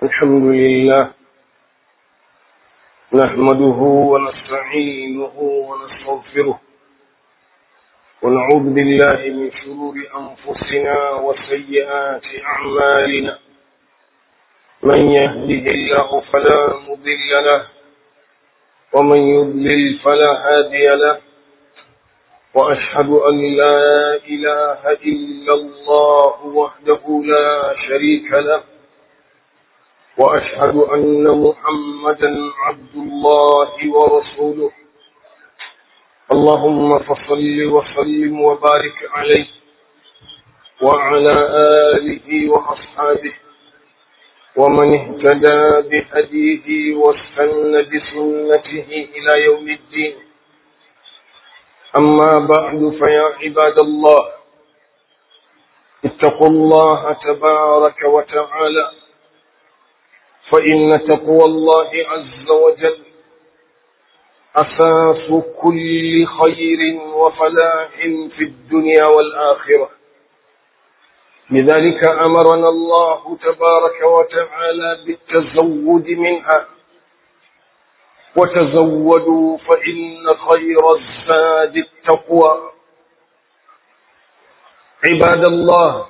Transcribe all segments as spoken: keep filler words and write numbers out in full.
الحمد لله نحمده ونستعينه ونستغفره ونعوذ بالله من شرور أنفسنا وسيئات أعمالنا. من يهده الله فلا مضل له ومن يضلل فلا هادي له، وأشهد أن لا إله إلا الله وحده لا شريك له، وأشهد أن محمدا عبد الله ورسوله. اللهم فصل وسلم وبارك عليه وعلى آله وأصحابه ومن اهتدى بهديه واستنى بسنته إلى يوم الدين. أما بعد، فيا عباد الله، اتقوا الله تبارك وتعالى، فإن تقوى الله عز وجل أساس كل خير وفلاح في الدنيا والآخرة. لذلك أمرنا الله تبارك وتعالى بالتزود منها، وتزودوا فإن خير الزاد التقوى. عباد الله،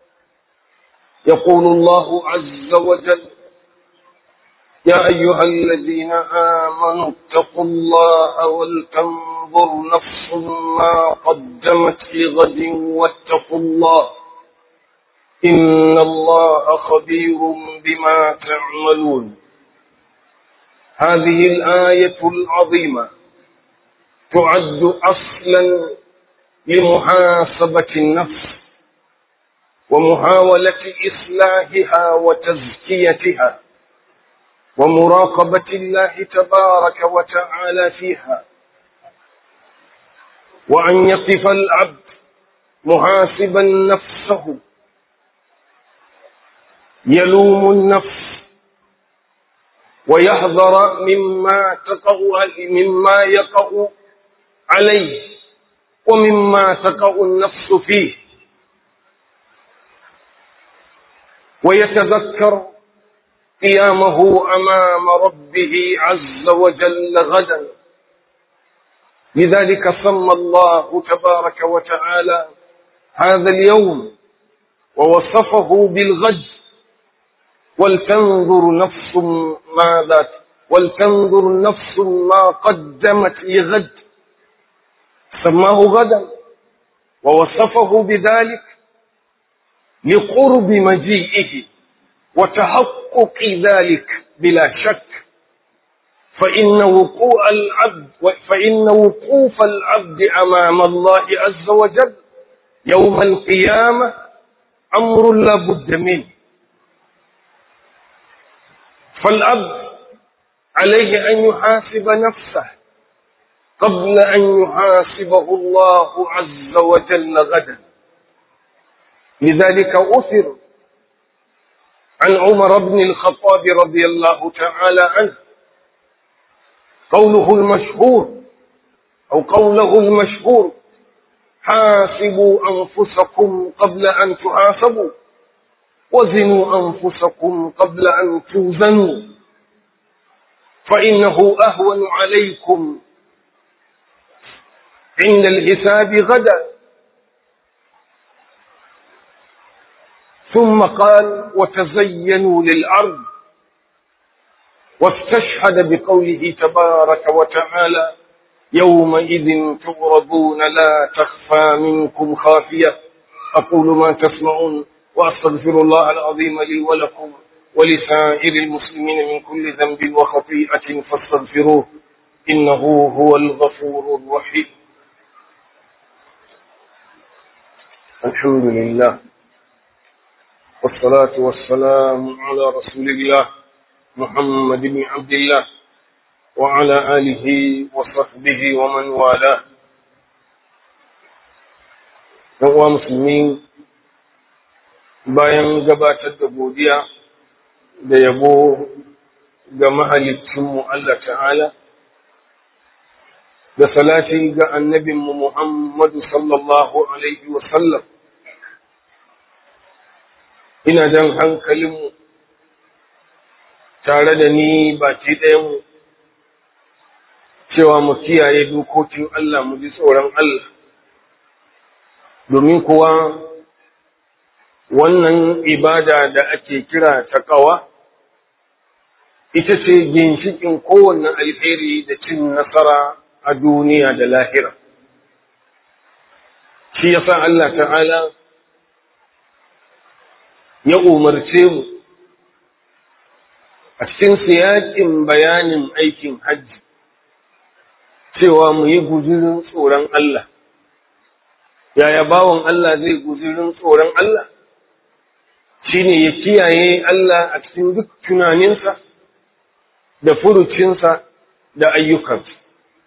يقول الله عز وجل: يا أيها الذين آمنوا اتقوا الله ولتنظر نفس ما قدمت لغد واتقوا الله إن الله خبير بما تعملون. هذه الآية العظيمة تعد أصلا لمحاسبة النفس ومحاولة إصلاحها وتزكيتها ومراقبة الله تبارك وتعالى فيها، وأن يقف العبد محاسبا نفسه يلوم النفس ويحذر مما تقع مما يقع عليه ومما تقع النفس فيه، ويتذكر قيامه أمام ربه عز وجل غدا. لذلك سمى الله تبارك وتعالى هذا اليوم ووصفه بالغد: ولتنظر نفس ماذا ولتنظر نفس ما قدمت لغد. سماه غدا ووصفه بذلك لقرب مجيئه وتحقق ذلك بلا شك، فإن وقوع العبد فإن وقوف العبد أمام الله عز وجل يوم القيامة أمر لا بد منه. فالعبد عليه أن يحاسب نفسه قبل أن يحاسبه الله عز وجل غدا. لذلك أثر عن عمر بن الخطاب رضي الله تعالى عنه قوله المشهور أو قوله المشهور: حاسبوا أنفسكم قبل أن تحاسبوا، وزنوا أنفسكم قبل أن توزنوا، فإنه أهون عليكم عند الحساب غدا. ثم قال: وتزينوا للأرض، واستشهد بقوله تبارك وتعالى: يومئذ تعرضون لا تخفى منكم خافية. أقول ما تسمعون، وأستغفر الله العظيم لي ولكم ولسائر المسلمين من كل ذنب وخطيئة فاستغفروه إنه هو الغفور الرحيم. الحمد لله، والصلاة والسلام على رسول الله محمد بن عبد الله وعلى آله وصحبه ومن والاه. ɗan musulmi, bayan gabatar da godiya da yabo ga mahalicinmu Allah Ta'ala da salati ga annabinmu Muhammadu sallallahu alaihi wasallam, ina jan hankalinmu tare da ni baki ɗayanmu cewa mu kiyaye dokokin Allah mu ji tsoron Allah, domin kuwa wannan ibada da ake kira taqwa ita ce ginshikin kowanne alheri da cin nasara a duniya da lahira. Shi yasa Allah ta'ala ya umarce mu a cikin siyaƙin bayanin aikin hajji cewa mu yi guzurin tsoron Allah. Yaya bawan Allah zai guzurin tsoron Allah? Shi ne ya kiyaye Allah a cikin duk tunaninsa da furucinsa da ayyukansa.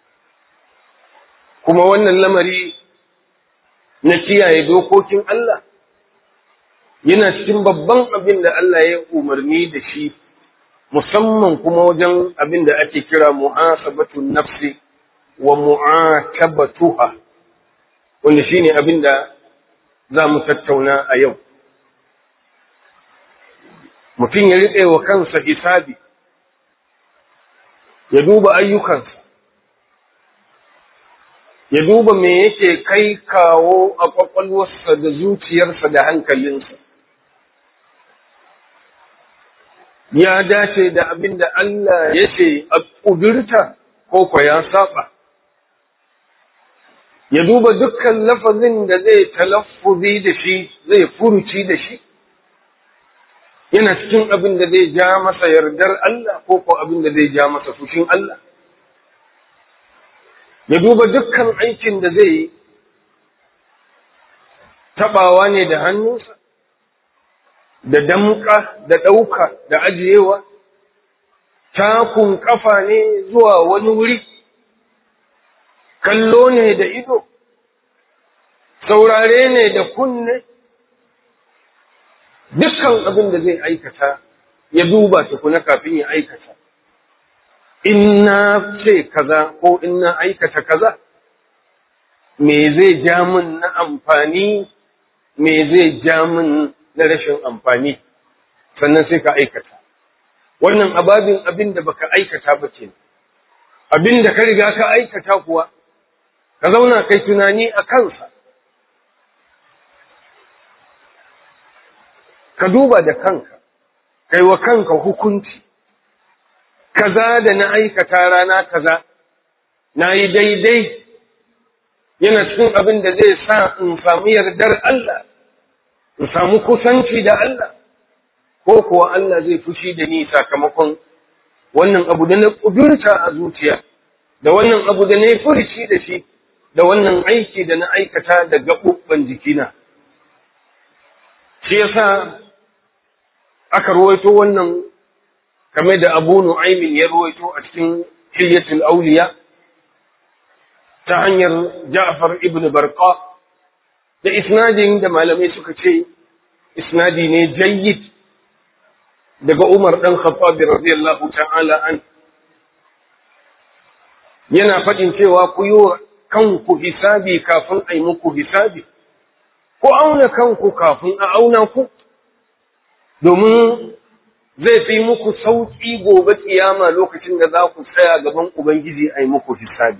Kuma wannan lamari na kiyaye dokokin Allah yana cikin babban abin da Allah ya umarni da shi, musamman kuma wajen abin da ake kira muhasabatun nafsi wa mu'atabatuha, wanda shine abin da za mu tattauna a yau. Mutum ya riƙe wa kansa hisabi, ya duba ayyukansa, ya duba me yake kai kawo a ƙwaƙwalwarsa da zuciyarsa da hankalinsa. Ya dace da abin da Allah ya ce a ƙudurta ko kwa ya saba. Ya duba dukkan lafazin da zai talaffuzi da shi, zai furuci da shi, yana cikin abin da zai ja masa yardar Allah ko ko abin da zai ja masa fushin Allah. Ya duba dukkan aikin da zai yi, taɓawa ne da hannunsa, da damƙa, da ɗauka, da ajiyewa, takun ƙafa ne zuwa wani wuri, kallo ne da ido, saurare ne da kunne, dukkan abin da zai aikata ya duba tukuna kafin ya aikata. In na ce kaza ko in na aikata kaza, me zai ja min na amfani, me zai ja min na rashin amfani, sannan sai ka aikata. Wannan ababin abin da baka aikata ba ce, abin da ka riga ka aikata kuwa, ka zauna kai tunani a kansa. Ka duba da kanka, kai wa kanka hukunci, kaza da na aikata rana kaza, na yi daidai, yana cikin abin da zai sa in samu yardar Allah, in samu kusanci da Allah, ko kuwa Allah zai fushi da ni sakamakon wannan abu da na ƙudurta a zuciya, da wannan abu da na yi furici da shi, da wannan aiki da na aikata da gaɓuɓɓen jikina. Shi yasa aka ruwaito wannan kame da Abu Nu'aymin ya ruwaito a cikin Hilyatul Awliya ta hanyar Ja'far ibn Barqa, da isnadin da malamai suka ce isnadi ne jayyid daga Umar dan Khattab radiyallahu ta'ala an, yana faɗin cewa ku yi kanku hisabi kafin a yi muku hisabi, ku auna kanku kafin a auna ku, domin zai fi muku sauƙi gobe ƙiyama lokacin da za ku tsaya gaban Ubangiji a yi muku hisabi.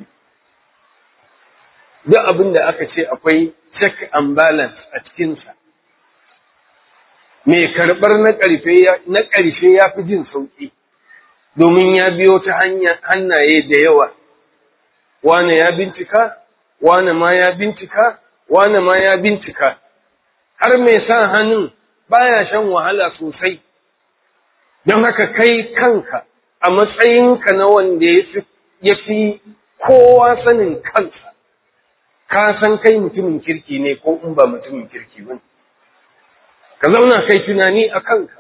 Duk abin da aka ce akwai check and balance a cikinsa, mai karɓar na ƙarshe ya fi jin sauƙi, domin ya biyo ta hannaye da yawa. Wane ya bincika, wane ma ya bincika, wane ma ya bincika, har mai sa hannun baya shan wahala sosai. Don haka kai kanka a matsayinka na wanda ya fi kowa sanin kansa, ka san kai mutumin kirki ne ko in ba mutumin kirki ba. Ka zauna kai tunani a kanka,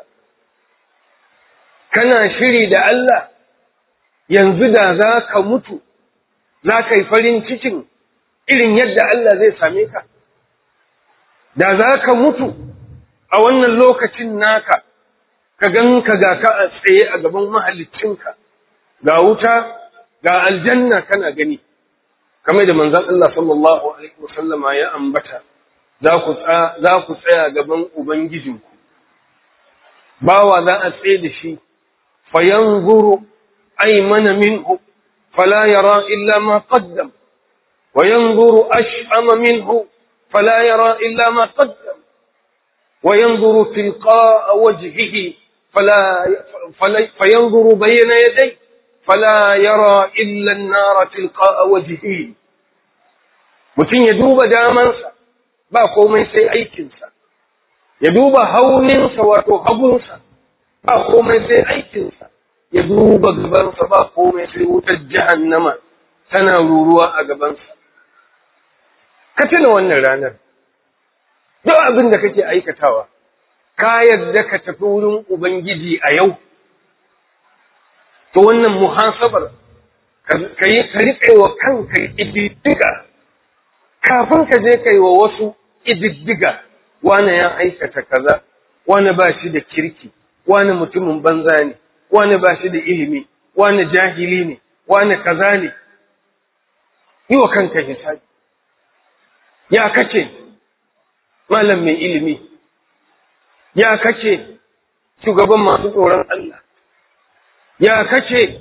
kana shiri da Allah, yanzu da za ka mutu, za ka yi farin cikin irin yadda Allah zai same ka. Da za ka mutu a wannan lokacin naka, ka gan ka ga ka a tsaye a gaban mahaliccinka, ga wuta, ga aljanna kana gani, kamar da manzon Allah sallallahu alaihi wasallama ya ambata, za ku tsaya gaban Ubangijinku. Bawa za a tsaye da shi فينظر أيمن منه فلا يرى إلا ما قدم وينظر أشأم منه فلا يرى إلا ما قدم وينظر تلقاء وجهه فلا فلا فينظر بين يديه فلا يرى إلا النار تلقاء وجهه. mutum ya duba damansa ba komai sai aikinsa, ya duba hauninsa wato hagunsa ba komai sai aikinsa, ya duba gabansa ba komai sai wutar jahannama tana ruruwa a gabansa. Ka tuna wannan ranar, duk abin da kake aikatawa, ka yadda ka tafi wurin Ubangiji a yau, to wannan muhasabar ka yi ka riƙe wa kanka ƙididdiga, kafin ka je ka yi wa wasu ƙididdiga, wane ya aikata kaza, wane ba shi da kirki, wane mutumin banza ne, wane ba shi da ilimi, wane jahili ne, wane kaza ne, yi wa kanka hisabi. Ya kace malam mai ilimi, ya kace shugaban masu tsoron Allah, ya kace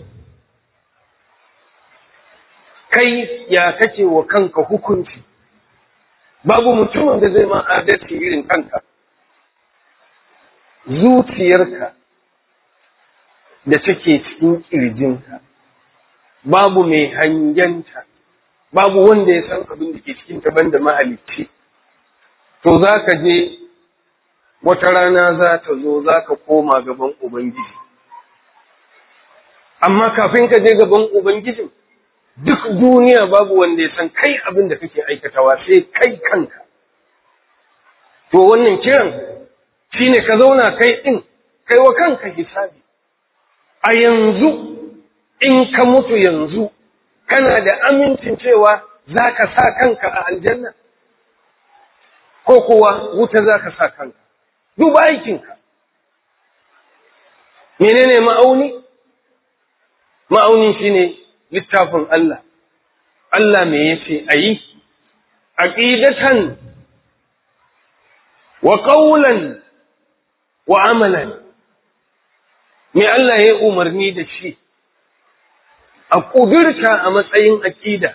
kai ya kace wa kanka hukunci, babu mutumin da zai ma adalci irin kanka. Zuciyarka da take cikin ƙirjinka babu mai hangenta, babu wanda ya san abin da ke cikin ta banda mahalicci. To za ka je wata rana za ta zo za ka koma gaban Ubangiji. Amma kafin ka je gaban Ubangijin, duk duniya babu wanda ya san kai abin da kake aikatawa sai kai kanka. To wannan kiran shi ne ka zauna kai ɗin, kai wa kanka hisabi. A yanzu, in ka mutu yanzu, kana da amincin cewa za ka sa kanka a aljanna, ko kuwa wuta za ka sa kanka. Duba aikinka. Menene ma'auni? Ma'auni shi ne littafin Allah. Allah me yace a yi? Aqidatan wa qawlan wa amalan. Me Allah ya umarni da shi? A ƙudurta a matsayin aƙida,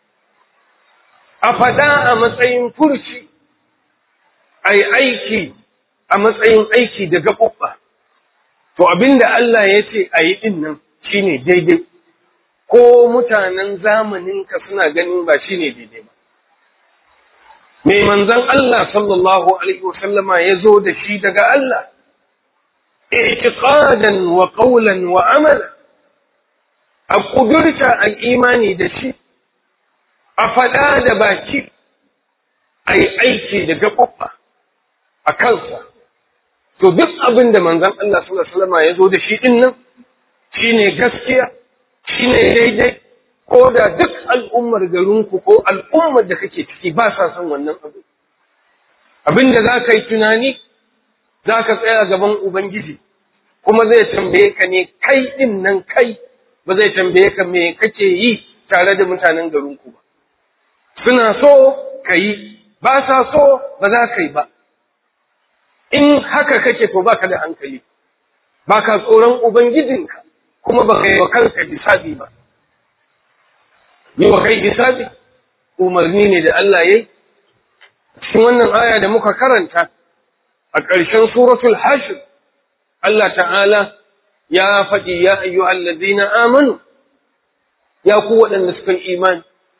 a faɗa a matsayin furci, a yi aiki a matsayin aiki da gaɓuɓɓa. To abinda Allah ya ce a yi ɗin nan shi ne daidai, ko mutanen zamaninka suna ganin ba shi ne daidai ba. Mai manzon Allah sallallahu Alaihi wasallama ya zo da shi daga Allah, i'tiqadan wa qawlan wa amalan. A ƙudurta al'imani da shi, a faɗa da baki, a yi aiki da gaɓuɓɓa a kansa. To duk abin da manzan Allah sallallahu Alaihi wasallama ya zo da shi ɗin nan, shi ne gaskiya, shi ne daidai, ko da duk al'ummar garinku ko al'ummar da kake ciki ba sa son wannan abu. Abin da za ka yi tunani, za ka tsaya gaban Ubangiji, kuma zai tambaye ka ne kai ɗin nan kai, ba zai tambaye ka me kake yi tare da mutanen garinku ba. Suna so ka yi, ba sa so ba za ka yi ba. In haka kake to baka da hankali, baka tsoron Ubangijinka, kuma ba ka yi wa kanka hisabi ba. Yi wa kai hisabi, umarni ne da Allah ya yi. Cikin wannan aya da muka karanta a ƙarshen suratul Hashr, Allah ta'ala ya faɗi ya ayyuhal ladina amanu, ya ku waɗanda suka yi imani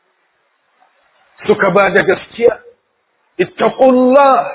suka ba da gaskiya, ittaqullah,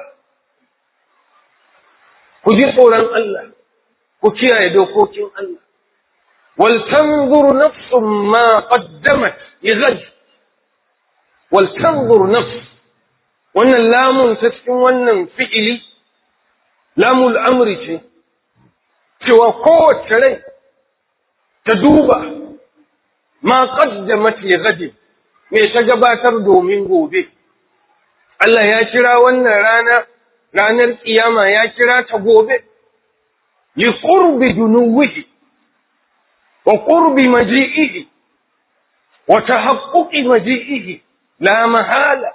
ku ji tsoron Allah, ku kiyaye dokokin Allah, wal tanzur nafsum ma qaddamat lighad, wal tanzur nafs, wannan lamun ta cikin wannan fi'ili lamul amri ce, cewa kowace rai ta duba ma qaddamat li ghadi, me ta gabatar domin gobe. Allah ya kira wannan rana ranar kiyama, ya kira ta gobe li qurbi dunuwihi wa qurbi maji'ihi wa tahaqquqi maji'ihi la mahala.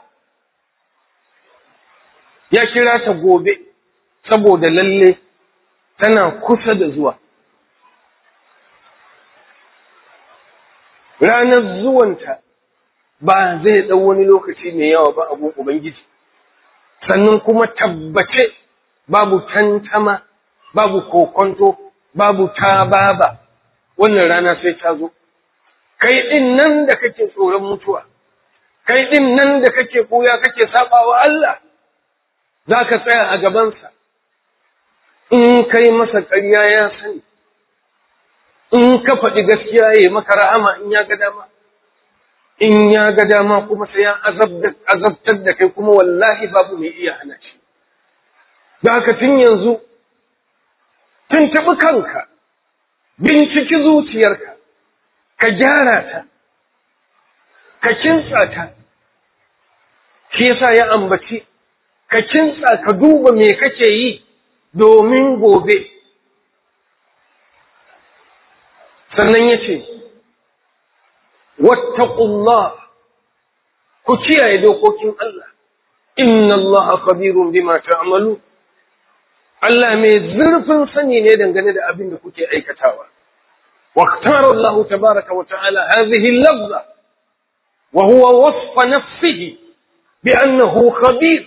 Ya kira ta gobe saboda lalle tana kusa da zuwa. ranar zuwanta ba zai ɗau wani lokaci mai yawa ba abun Ubangiji, sannan kuma tabbace babu tantama, babu kokonto, babu tababa, wannan rana sai ta zo. Kai ɗin nan da kake tsoron mutuwa, kai ɗin nan da kake ɓuya kake saba wa Allah, za ka tsaya a gabansa, in kai masa ƙarya ya sani, in ka faɗi gaskiya ya maka rahama in ya ga dama, in ya ga dama kuma sai ya azabtar da kai kuma wallahi babu mai iya hana shi. Da haka tun yanzu, tun taɓi kanka, binciki zuciyarka, ka gyara ta, ka kintsa ta, shi yasa ya ambaci, ka kintsa ka duba me kake yi domin gobe. Sannan ya ce, wattaqullah, ku kiyaye dokokin Allah, inna Allah khabirun bima ta'malu. Allah mai zurfin sani ne dangane da abin da kuke aikatawa. واختار الله تبارك وتعالى هذه اللفظة وهو وصف نفسه بأنه خبير،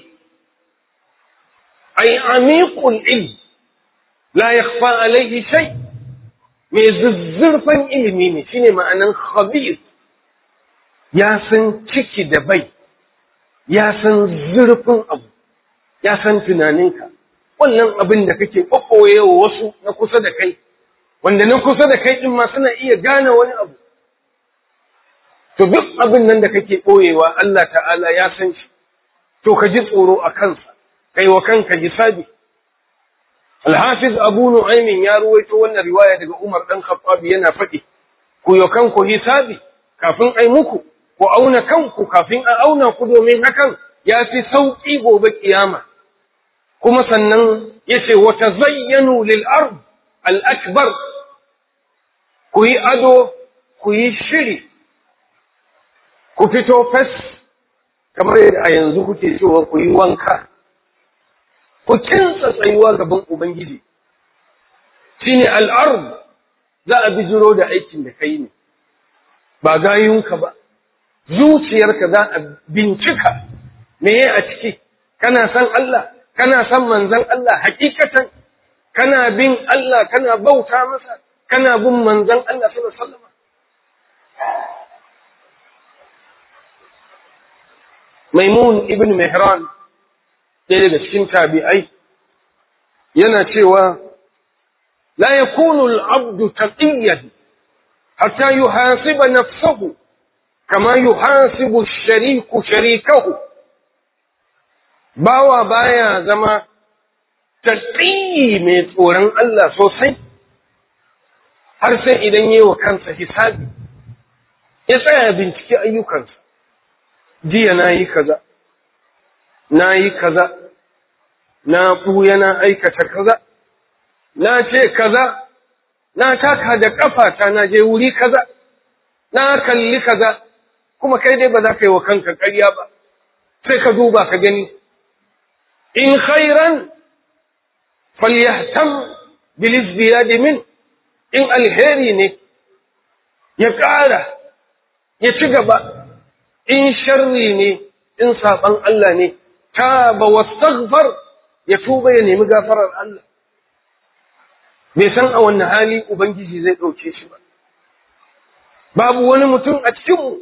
أي عميق العلم لا يخفى عليه شيء، mai zuzzurfan ilimi ne shine ma'anan khabir, ya san ciki da bai, ya san zurfin abu, ya san tunaninka, wannan abin da kake ɓaɓɓoye wa wasu na kusa da kai, wanda na kusa da kai ɗin ma suna iya gane wani abu. To duk abin nan da kake ɓoyewa Allah ta'ala ya san shi, to ka ji tsoro a kansa, kai wa kanka hisabi. Al-Hafiz Abu Nu'aymin ya ruwaito wannan riwaya daga Umar dan Khattab yana faɗi, ku yi kanku hisabi kafin ai muku, ku auna kanku kafin a auna ku, domin hakan ya fi sauƙi gobe kiyama. Kuma sannan yace wa tazayyanu lil ard al-akbar, ku yi ado, ku yi shiri, ku fito fes kamar yadda a yanzu kuke cewa ku yi wanka, ku kinsa tsayuwa gaban Ubangiji. Shine al'ard, za a bijiro da aikin da kai ne, ba gayunka ba, zuciyarka za a bincika meye a ciki, kana san Allah, kana san manzan Allah hakikatan, kana bin Allah, kana bauta masa, kana bin manzan Allah sallallahu alaihi wasallam. Maimun ibn Mihran, ɗaya daga cikin tabi'ai, yana cewa la yakunu al-abdu taqiyyan hatta yuhasiba nafsahu kama yuhasibu ash-shariku sharikahu. Bawa baya zama taqiyi mai tsoron Allah sosai har sai idan yayi wa kansa hisabi, ya tsaya bincike ayyukansa. Jiya nayi kaza, na yi kaza, na ɓuya na aikata kaza, na ce kaza, na taka da ƙafata na je wuri kaza, na kalli kaza, kuma kai dai ba za ka yi wa kanka ƙarya ba, sai ka duba ka gani. In khairan falyahtam bil izdiyad min, in alheri ne ya ƙara, ya ci gaba, in sharri ne, in saɓan Allah ne, taba wastaghfar, ya tuba ya nemi gafarar Allah. Bai san a wannan hali Ubangiji zai ɗauke shi ba. Babu wani mutum a cikinmu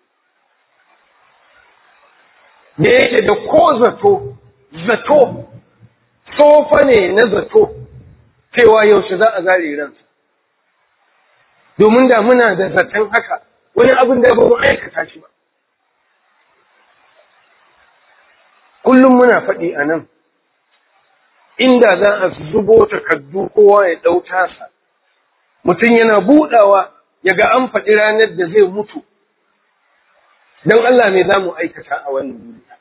da yake da ko zato, zato, tsofa ne na zato, cewa yaushe za a zare ransa. Domin da muna da zaton haka, wani abin da ba mu aikata shi ba. Kullum muna faɗi a nan, inda za a zubo takardu kowa ya ɗau tasa, mutum yana buɗawa ya ga an faɗi ranar da zai mutu, don Allah mai za mu aikata a wannan duniya.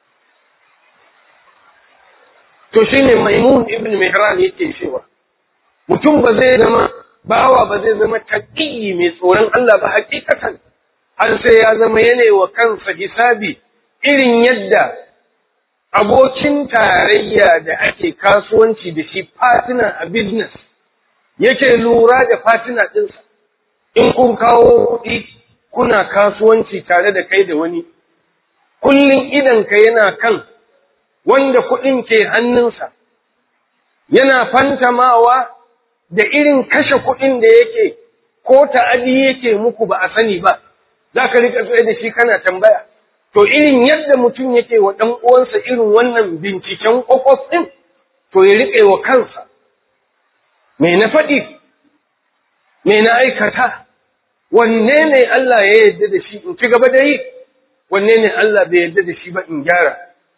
To shi ne Maimun ibn Mihran yake cewa, mutum ba zai zama, bawa ba zai zama taƙiyi mai tsoron Allah ba hakikatan, har sai ya zama yanayi wa kansa hisabi irin yadda abokin tarayya da ake kasuwanci da shi, partner a business, yake lura da partner ɗinsa. In kun kawo kuɗi kuna kasuwanci tare da kai da wani, kullum idanka yana kan wanda kuɗin ke hannunsa, yana fantamawa da irin kashe kuɗin da yake ko ta'adi yake muku ba a sani ba, za ka riƙa tsaye da shi kana tambaya. To irin yadda mutum yake wa ɗan uwansa irin wannan binciken ƙwaƙwas ɗin, to ya riƙe wa kansa, me na faɗi, me na aikata, wanne ne Allah ya yarda da shi in ci gaba da yi, wanne ne Allah bai yarda da shi ba in gyara.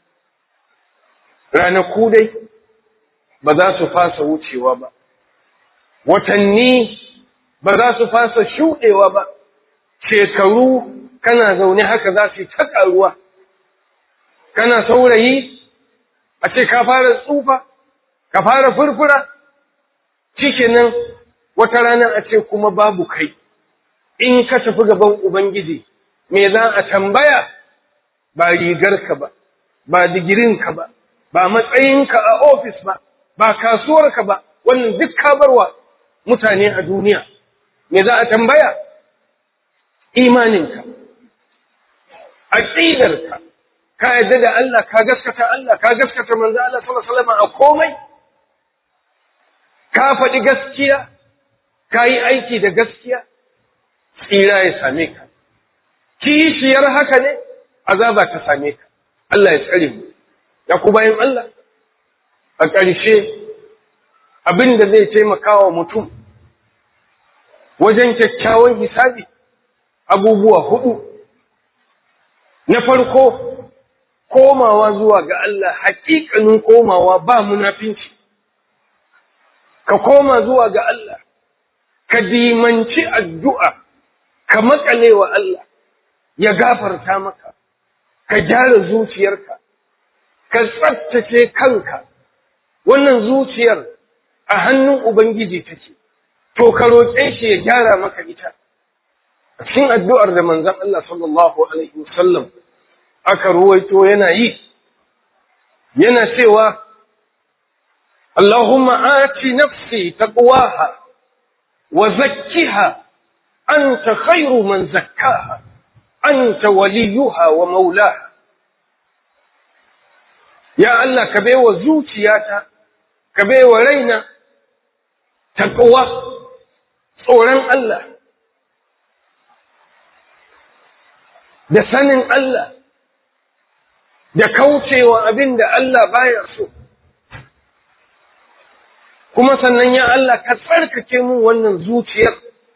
Ranaku dai ba za su fasa wucewa ba, watanni ba za su fasa shuɗewa ba, shekaru kana zaune haka za su yi ta ƙaruwa, kana saurayi a ce ka fara tsufa, ka fara furfura, shikenan wata rana a ce kuma babu kai. In ka tafi gaban Ubangiji, me za a tambaya? Ba rigarka ba, ba digirinka ba, ba matsayinka a ofis ba, ba kasuwarka ba, wannan duk ka barwa mutane a duniya. Me za a tambaya? Imaninka, aqidarka, ka yadda da Allah, ka gaskata Allah, ka gaskata manzo Allah sallallahu alaihi wasallam a komai, ka faɗi gaskiya, ka yi aiki da gaskiya, tsira ya same ka. Kishiyar haka ne, azaba ta same ka. Allah ya tsare mu. Ya ku bayan Allah, a ƙarshe abin da zai taimaka wa mutum wajen kyakkyawan hisabi abubuwa hudu. Na farko, komawa zuwa ga Allah, haƙiƙanin komawa ba munafinci. Ka koma zuwa ga Allah, ka dimanci addu'a, ka makale wa Allah, ya gafarta maka, ka gyara zuciyarka, ka tsaftace kanka. Wannan zuciyar a hannun Ubangiji take, to ka roƙe shi ya gyara maka ita. A cikin addu'ar da manzon Allah sallallahu Alaihi wasallam aka ruwaito yana yi, yana cewa, Allahumma ati nafsi taqwaha wa zakkiha anta khairu man zakkaha anta waliyuha wa maulaha. Ya Allah, ka baiwa zuciyata, ka baiwa raina taqwa, tsoron Allah da sanin Allah da kaucewa abin da Allah baya so. Kuma sannan ya Allah ka tsarkake mun wannan zuciyar.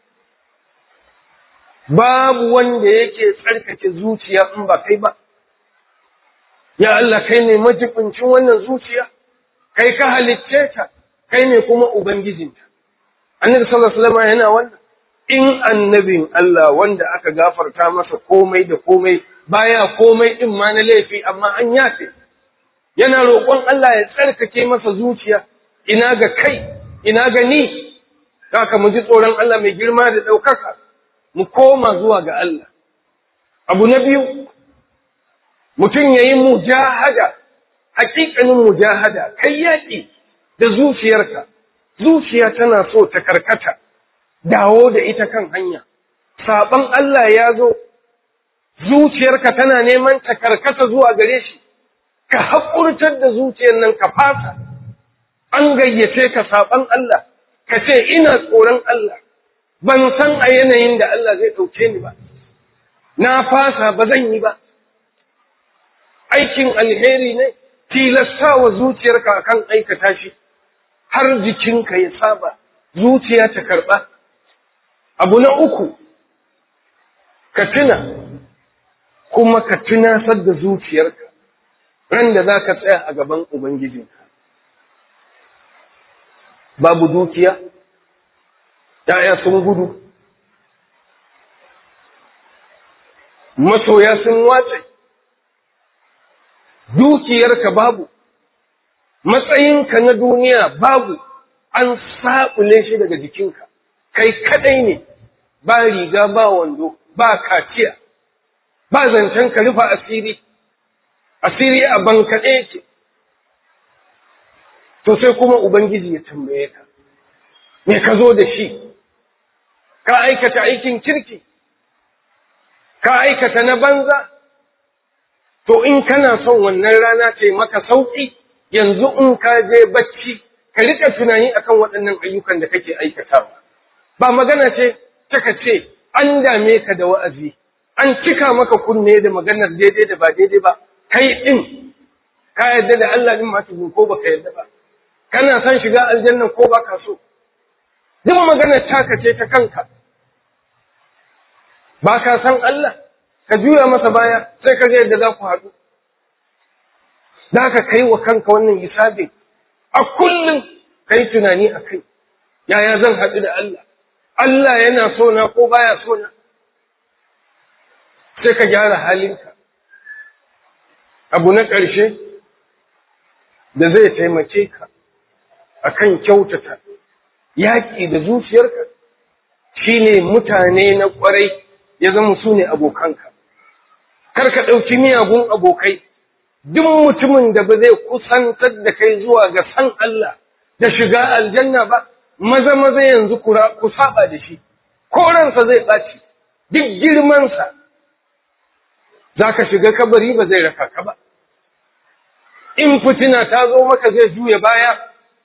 Babu wanda yake tsarkake zuciya in ba kai ba. Ya Allah, kai ne majibincin wannan zuciya, kai ka halicce ta, kai ne kuma Ubangijinta. Annabi sallallahu alaihi wasallam yana wannan. In annabin Allah wanda aka gafarta masa komai da komai, baya komai din ma na laifi amma an yafe, yana roƙon Allah ya tsarkake masa zuciya. Ina ga kai, ina ga ni, kaka mu ji tsoron Allah mai girma da ɗaukaka, mu koma zuwa ga Allah. Abu na biyu, mutum ya yi mujahada, hakikanin mujahada, kai yaƙi da zuciyarka. Zuciya tana so ta karkata, dawo da ita kan hanya. Saɓon Allah ya zo, zuciyarka tana neman ta karkata zuwa gare shi, ka haƙurtar da zuciyar nan ka fasa. An gayyace ka saɓon Allah, ka ce ina tsoron Allah, ban san a yanayin da Allah zai ɗauke ni ba, na fasa ba zan yi ba. Aikin alheri ne, tilasta wa zuciyarka akan aikata shi, har jikinka ya saba, zuciya ta karɓa. Abu na uku, ka tuna, kuma ka tunasar da zuciyarka, ran da za ka tsaya a gaban Ubangijinka. Babu dukiya, ‘ya'ya sun gudu, masoya sun wace, dukiyarka babu, matsayinka na duniya babu, an saɓule shi daga jikinka, kai kaɗai ne, ba riga ba wando, ba kaciya, ba zancen ka rufa asiri, asiri a bankaɗe ce. To sai kuma Ubangiji ya tambaye ka, me ka zo da shi, ka aikata aikin kirki, ka aikata na banza, to in kana son wannan rana ce maka sauƙi, yanzu in ka je bacci ka rika tunani akan waɗannan ayyukan da kake aikatawa. Ba magana ce taka ce an dame ka da wa'azi, an cika maka kunne da maganar daidai da ba daidai ba, kai ɗin ka yarda da Allah ɗin masu ko ba ka yarda ba, kana son shiga aljanna ko ba ka so, duk maganar taka ce ta kanka, ba ka san Allah, ka juya masa baya sai ka ga yadda za ku haɗu. Da ka kai wa kanka wannan hisabin, a kullum ka yi tunani a kai, yaya zan haɗu da Allah, Allah yana so na ko baya so na, sai ka gyara halinka. Abu na ƙarshe da zai taimake ka akan kyautata yaƙi da zuciyarka shine mutane na ƙwarai ya zama su ne abokanka. Kar ka ɗauki miyagun abokai, duk mutumin da ba zai kusantar da kai zuwa ga san Allah da shiga aljanna ba, maza maza yanzu ku saba da shi, ko ransa zai ɓaci, duk girmansa, za ka shiga kabari ba zai raka ka ba. In fitina ta zo maka zai juya baya,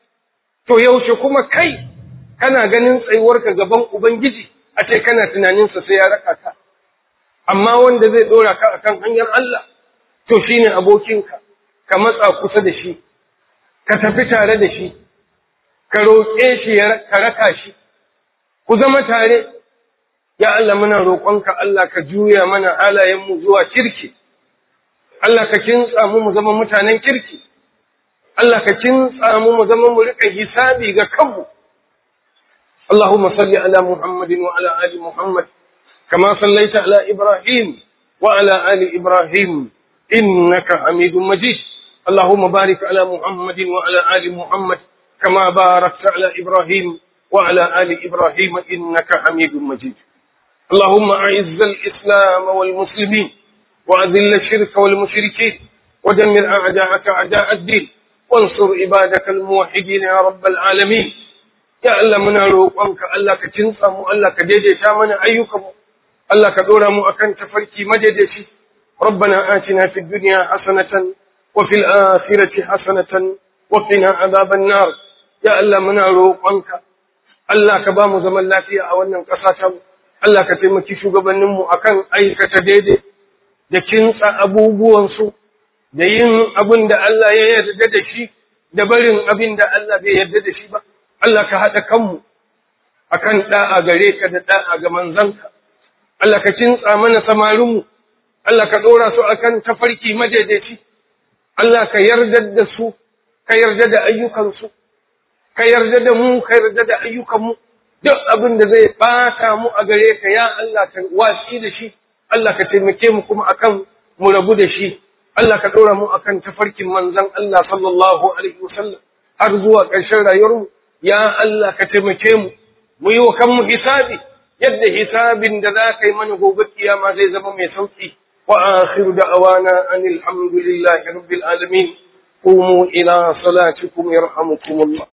to yaushe kuma kai kana ganin tsayuwarka gaban Ubangiji a ce kana tunaninsa sai ya raka ka. Amma wanda zai ɗora ka akan hanyar Allah, to shi ne abokinka, ka matsa kusa da shi, ka tafi tare da shi, ka roƙe shi ka raka shi, ku zama tare. Ya Allah muna roƙonka Allah ka juya mana halayenmu zuwa kirki, Allah ka kintsa mu mu zama mutanen kirki, Allah ka kintsa mu mu zama mu riƙa hisabi ga kanmu. Allahumma salli ala Muhammadin wa ala ali Muhammad kama sallaita ala Ibrahim wa ala ali Ibrahim innaka Hamidum Majid. Allahumma barik ala Muhammadin wa ala ali Muhammad kama barakta ala Ibrahim wa ala ali Ibrahim innaka Hamidum Majid. اللهم أعز الإسلام والمسلمين وأذل الشرك والمشركين ودمر أعداءك أعداء الدين وانصر عبادك الموحدين يا رب العالمين. يا الله منا روقنك الله كتنصى مو الله كديدي شامنا أيكم الله كدورا مو أكن تفركي مجدشي. ربنا آتنا في الدنيا حسنة وفي الآخرة حسنة وقنا عذاب النار. يا الله منا روقنك الله كبام زمن لا فيها أولنا قصاتهم. Allah ka taimaki shugabanninmu akan aikata daidai da kintsa abubuwansu da yin abin da Allah ya yarda da shi da barin abin da Allah bai yarda da shi ba. Allah ka haɗa kanmu akan ɗa'a gare ka da ɗa'a ga manzanka. Allah ka kintsa mana samarinmu, Allah ka ɗora su akan tafarki madaidaici. Allah ka yarda da su, ka yarda da ayyukansu, ka yarda da mu, ka yarda da ayyukanmu. Duk abin da zai ɓata mu a gare ka ya Allah ka watsi da shi, Allah ka taimake mu kuma akan mu rabu da shi, Allah ka ɗora mu akan tafarkin manzon Allah sallallahu alaihi wasallam har zuwa ƙarshen rayuwarmu. Ya Allah ka taimake mu, mu yi wa kanmu hisabi, yadda hisabin da za ka yi mana gobe kiyama zai zama mai sauki. Wa akhiru da'awana anil hamdulillahi rabbil alamin. Qumu ila salatikum yarhamukumullah.